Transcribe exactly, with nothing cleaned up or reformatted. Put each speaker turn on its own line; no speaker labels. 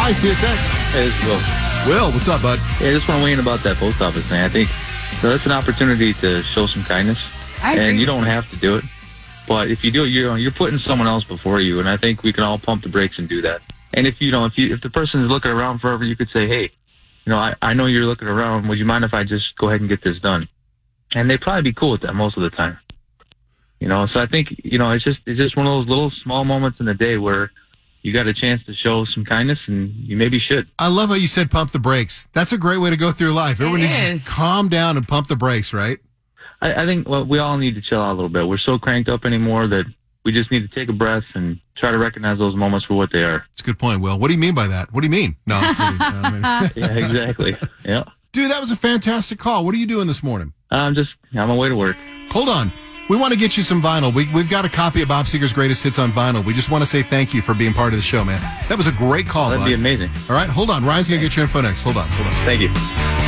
Hi, C S X.
Hey, this is Will.
Will, what's up, bud?
Hey, I just want to weigh in about that post office thing. I think so that's an opportunity to show some kindness.
I agree.
And you don't have to do it. But if you do it, you're, you're putting someone else before you. And I think we can all pump the brakes and do that. And if you know, if you if the person is looking around forever, you could say, hey, you know, I, I know you're looking around. Would you mind if I just go ahead and get this done? And they'd probably be cool with that most of the time. You know, so I think, you know, it's just it's just one of those little small moments in the day where you got a chance to show some kindness, and you maybe should.
I love how you said pump the brakes. That's a great way to go through life. Everyone
It
needs to
is.
just calm down and pump the brakes, right?
I, I think well, we all need to chill out a little bit. We're so cranked up anymore that we just need to take a breath and try to recognize those moments for what they are.
It's a good point, Will. What do you mean by that? What do you mean? No. I'm kidding. I mean-
Yeah, exactly. Yeah.
Dude, that was a fantastic call. What are you doing this morning?
I'm just on my way to work.
Hold on. We want to get you some vinyl. We, we've got a copy of Bob Seger's Greatest Hits on vinyl. We just want to say thank you for being part of the show, man. That was a great call,
That'd
bud.
be amazing.
All right, hold on. Ryan's going to get your info next. Hold on. Hold on.
Thank you.